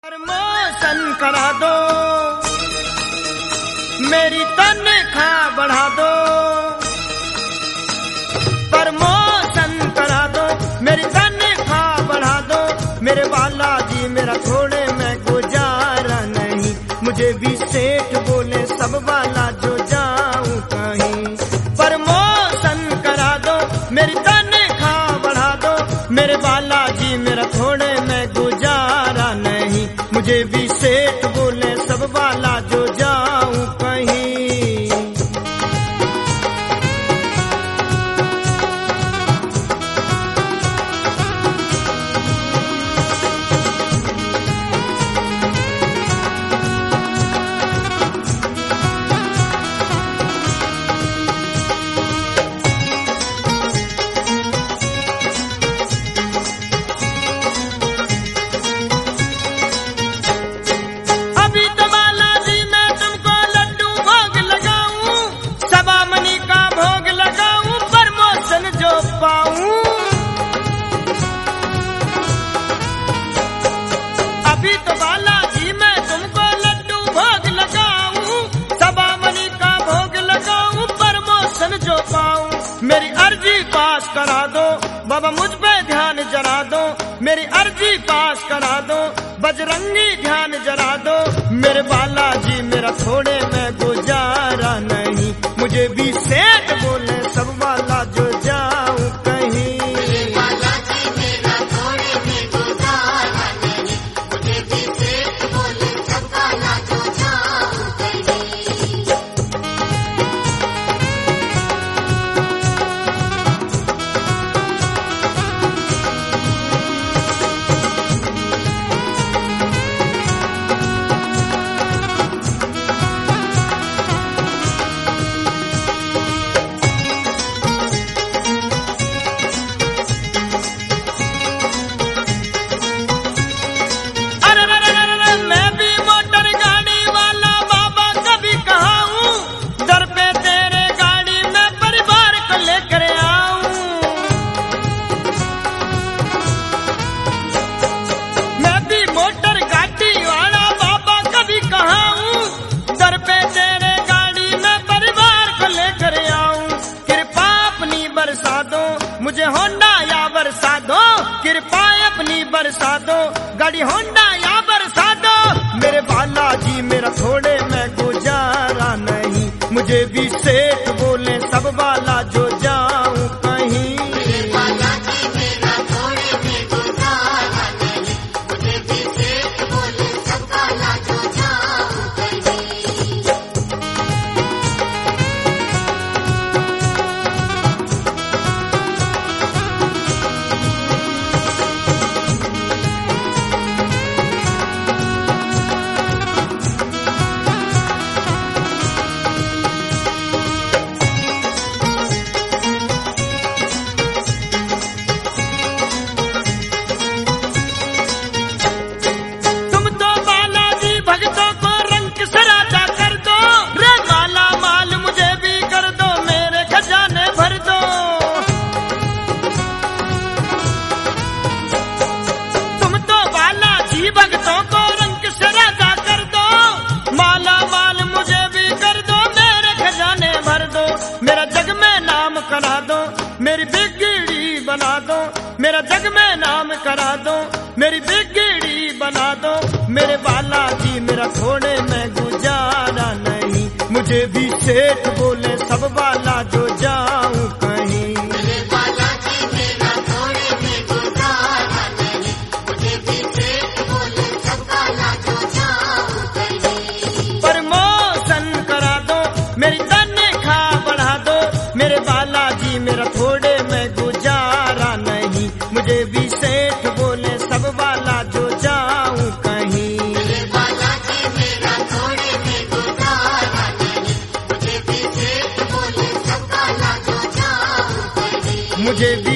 Promotion करा दो, मेरी तनख्वाह बढ़ा दो। प्रमोशन करा दो, मेरी तनख्वाह बढ़ा दो। मेरे बालाजी मेरा थोड़े में गुजारा नहीं, मुझे भी सेठ बोले सब वाला जो जाऊं कहीं। प्रमोशन करा दो, मेरी तनख्वाह बढ़ा दो। मेरे बालाजी मेरा थोड़े में गुजारा नहीं, मुझे भी सेठ बोले सब वाला जो जाऊं कहीं। अभी तो बालाजी मैं तुमको लड्डू भोग लगाऊं, सबामनी का भोग लगाऊं, प्रमोशन जो पाऊं। मेरी अर्जी पास करा दो बाबा, मुझ पे ध्यान जरा दो। मेरी अर्जी पास करा दो, बजरंगी ध्यान जरा दो। मेरे बालाजी मेरा थोड़े में गुजारा नहीं, मुझे भी सेठ बोले सब वाला जो जाऊं कहीं। मुझे होंडा या बरसा दो, कृपा अपनी बरसा दो। गाड़ी होंडा या बरसा दो। मेरे बालाजी मेरा थोड़े में गुजारा नहीं, मुझे भी सेठ बोले सब वाला जो जाऊं कहीं। भक्तों को रंग से राजा कर दो, माला माल मुझे भी कर दो, मेरे खजाने भर दो। मेरा जग में नाम करा दो, मेरी बिगड़ी बना दो। मेरा जग में नाम करा दो, मेरी बिगड़ी बना दो। मेरे बालाजी मेरा थोड़े में गुजारा नहीं, मुझे भी सेठ बोले सब वाला जो जाऊं कहीं। मेरी तनख्वाह बढ़ा दो, मेरे बालाजी मेरा थोड़े में गुजारा नहीं, मुझे भी सेठ बोले सब वाला जो जाऊं कहीं। मेरे बालाजी मेरा थोड़े में गुजारा नहीं, मुझे भी सेठ बोले सब वाला जो जाऊं कहीं। मुझे